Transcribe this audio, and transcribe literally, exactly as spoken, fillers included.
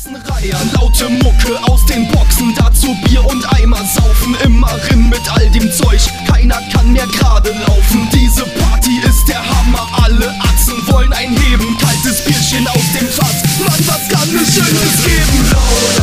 Reihe, laute Mucke aus den Boxen, dazu Bier und Eimer saufen, immer rin mit all dem Zeug, keiner kann mehr gerade laufen. Diese Party ist der Hammer, alle Atzen wollen einheben, kaltes Bierchen aus dem Fass, Mann, was kann es Schönes geben?